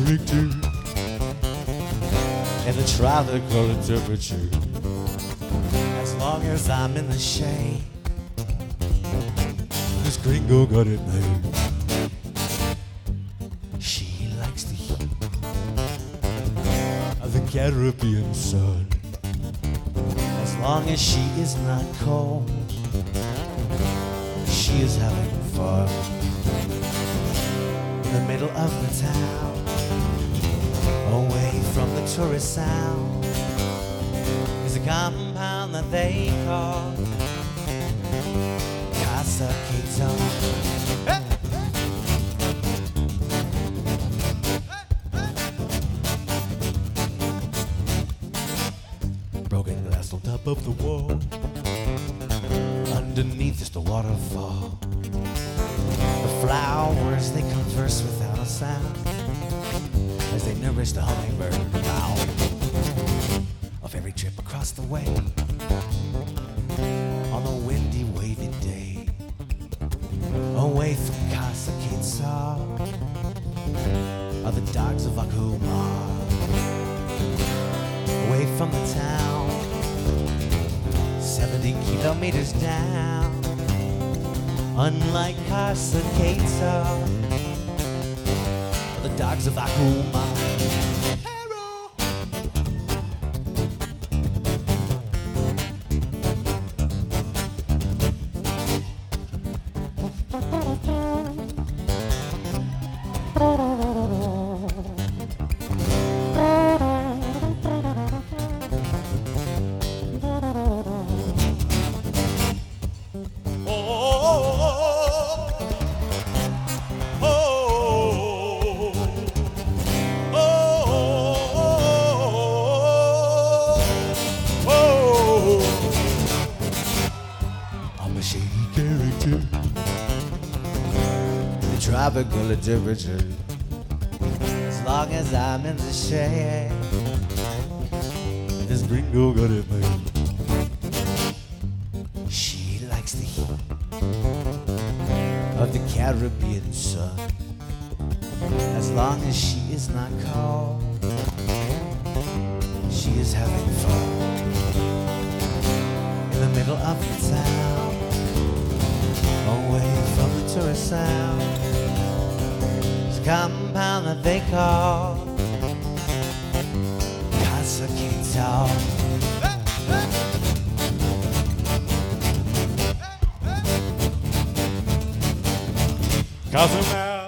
character and the tropical temperature. As long as I'm in the shade, this gringo got it made. She likes the heat of the Caribbean sun. As long as she is not cold, she is having fun. In the middle of the town, away from the tourist sound, is a compound that they call Casa Quito. Hey! Broken glass on top of the wall, underneath is the waterfall. The flowers, they converse without a sound as they nourish the hummingbird bound of every trip across the way on a windy, wavy day. Away from Casa Quito are the dogs of Akuma. Away from the town, 70 kilometers down. Unlike Casa Quito, the dogs of Akuma. Shady character, the tropical temperature. As long as I'm in the shade, this gringo got it made. She likes the heat of the Caribbean sun. As long as she is not cold, she is having fun. In the middle of the town, away from the tourist sound, it's a compound that they call Casa Quito. Cozumel.